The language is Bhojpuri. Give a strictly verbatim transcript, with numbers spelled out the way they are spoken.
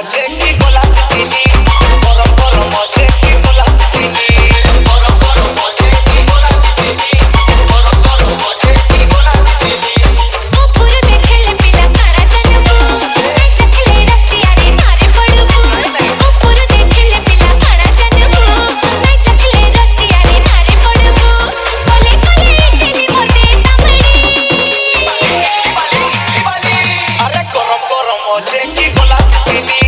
मजे की गोला सिनी गरम गरम मजे की गोला सिनी गरम गरम मजे की गोला सिनी गरम गरम मजे की गोला सिनी ओपुर देखले पिला कारा जनबू नहीं चखले रसिया रे मारे पड़बू ओपुर देखले पिला कारा जनबू नहीं चखले रसिया रे मारे पड़बू कोले कोले इतनी मोटे तमड़ी अरे गरम गरम मजे की गोला सिनी